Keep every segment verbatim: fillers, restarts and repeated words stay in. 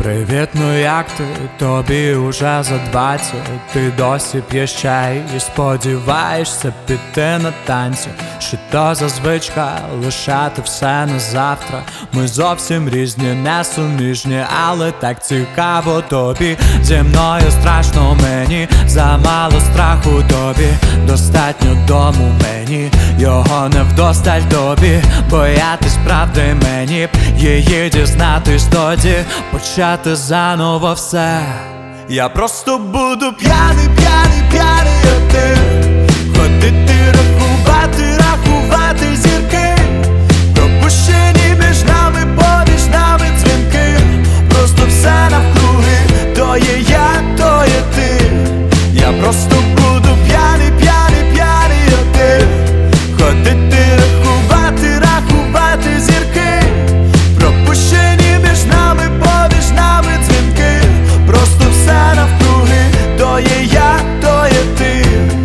Привіт, ну як ти? Тобі уже за двадцять. Ти досі п'єш чай і сподіваєшся піти на танці. Що то за звичка лишати все на завтра? Ми зовсім різні, несуміжні, але так цікаво тобі. Зі мною страшно мені, замало страху тобі. Достатньо дому мені, його не вдосталь тобі. Боятись правди мені б, її дізнатись тоді. Почати заново все. Я просто буду п'яний, п'яний, п'яний, а ти ходити, рахувати, рахувати зірки. Пропущені між нами, поміж нами дзвінки. Просто все навкруги, то є я, то є ти. Я просто буду п'яний, п'яний, п'яний, а ти ходити, рахувати, рахувати зірки. Пропущені між нами, поміж нами дзвінки. Просто все навкруги, то є я, то є ти.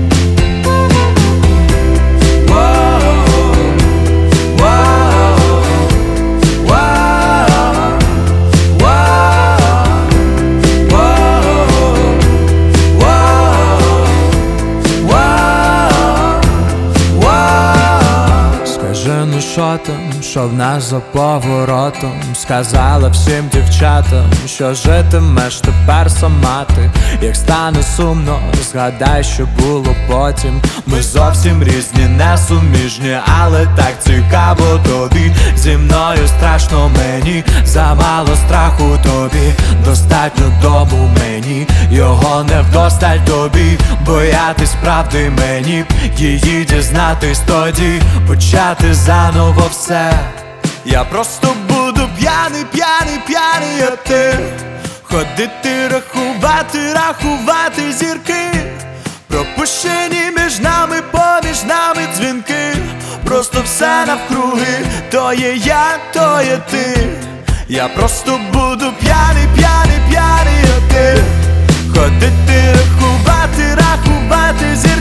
Ну що там, що в нас за поворотом? Сказала всім дівчатам, що житимеш тепер сама ти. Як стане сумно, згадай, що було потім. Ми зовсім різні, несуміжні, але так цікаво тобі. Зі мною страшно мені, замало страху тобі. Достатньо дому мені, його не вдосталь тобі. Боятись правди мені б, її дізнатись тоді. Почати заново все. Я просто буду п'яний, п'яний, п'яний, а ти ходити, рахувати, рахувати зірки. Пропущені між нами, поміж нами дзвінки. Просто все навкруги, то є я, то є ти. Я просто буду п'яний, п'яний, п'яний, а ти ходити, рахувати, рахувати зірки.